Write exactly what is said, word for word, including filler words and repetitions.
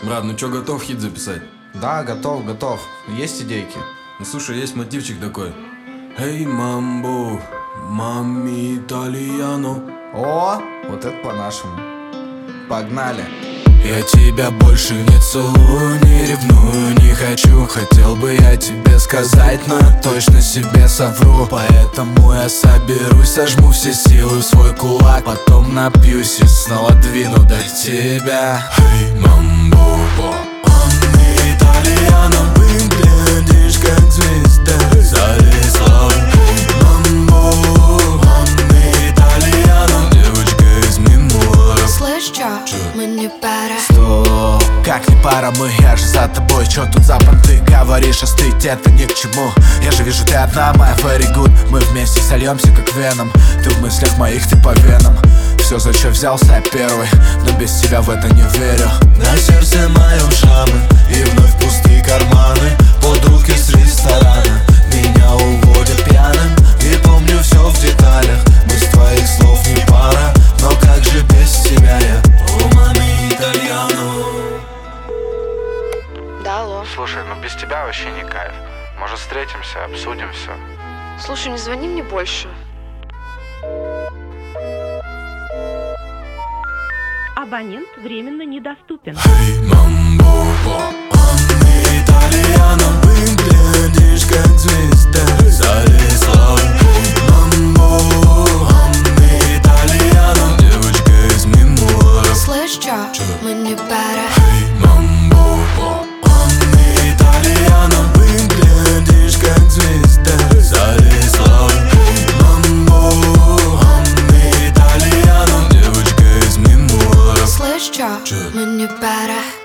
Брат, ну чё, готов хит записать? Да, готов, готов. Есть идейки? Ну слушай, есть мотивчик такой. Эй, мамбо, мамми итальяно. О, вот это по-нашему. Погнали. Я тебя больше не целую, не ревную, не хочу. Хотел бы я тебе сказать, но я точно себе совру. Поэтому я соберусь, сожму все силы в свой кулак. Потом напьюсь и снова двину до тебя. Эй, мамбо, мамми итальяно. Выглядишь как звезда, зависла. Мамбо, мамми итальяно. Девочка из мемуаров. Слышь, чё? Мы не пара. Стоп, как не пара мы, я же за тобой. Чё тут за понты говоришь, остыть это ни к чему. Я же вижу, ты одна моя, very good. Мы вместе сольемся как веном. Ты в мыслях моих, ты по венам. Все, за что взялся я первый, но без тебя в это не верю. На сердце моем шрамы и вновь пустые карманы. Под руки с ресторана меня уводят пьяным. И помню все в деталях, мы с твоих слов не пара. Но как же без тебя я? О, мами итальяно. Да, алло. Слушай, ну без тебя вообще не кайф. Может, встретимся, обсудим все. Слушай, не звони мне больше. Абонент временно недоступен. Эй, мамбо, мамми итальяно. Выглядишь как звезда, зависла. Мамбо, мамми итальяно. Девочка из мемуаров. Слышь, чё? Мы не пара. Эй, мамбо, мамми итальяно. Выглядишь как звезда, зависла. Мамбо, мамми итальяно. Девочка из мемуаров. Слышь, чё? Мы не пара.